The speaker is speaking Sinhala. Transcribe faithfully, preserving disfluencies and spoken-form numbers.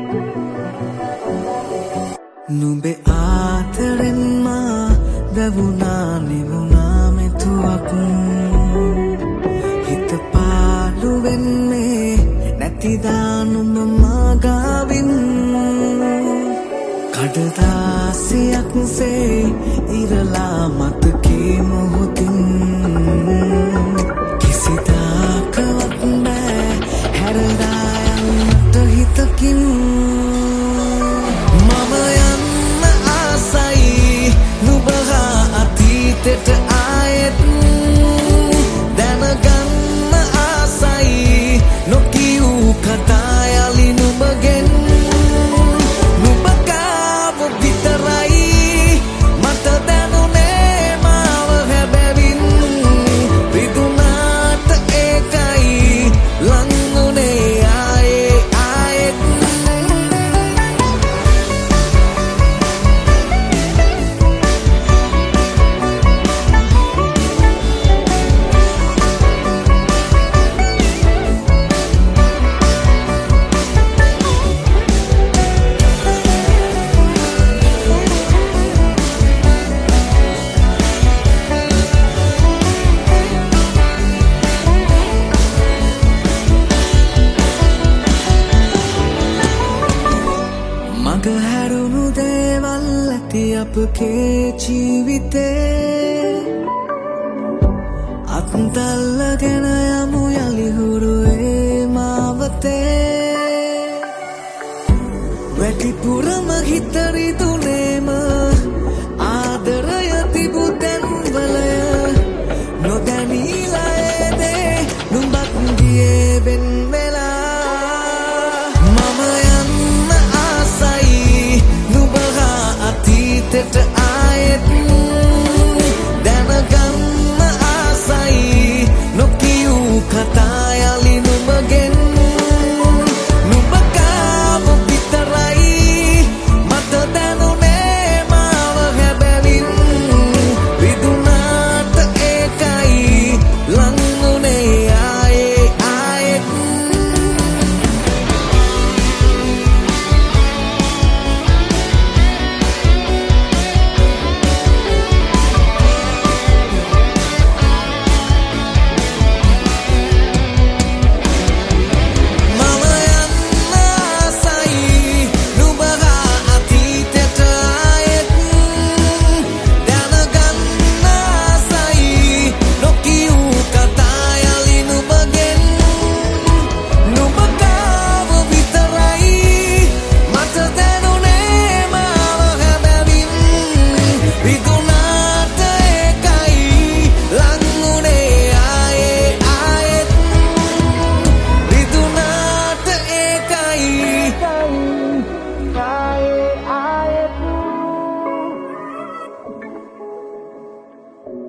නුඹේ ආදරෙන් මා දැවුනා නිවුනා මෙතුවක් හිත පාළු වෙන්නේ නැතිදා නුඹ මා ගාවින් කඩදාසියක් සේ ඉරලා මතකේ මොහොතින් කිසිදාකවත් බෑ හැරලා යන්නට හිතකින් මම යන්න ආසයි නුඹ හා අතීතෙට ආයෙත් දැනගන්න ආසයි නොකියූ කතා යලි නුඹගෙන් නුඹ ගාව විතරයි මට දැනුනේ මාව හැබැවින් විදුනාට ඒකයි ලංගුනේ ආයේ ආයෙත් මග හැරුණු දේවල් ඇති අපගේ ජීවිතේ අත්දල්ලගෙන යමු යලි හුරුවේ මාවතේ වැඩිපුරම හිත රිදුනේ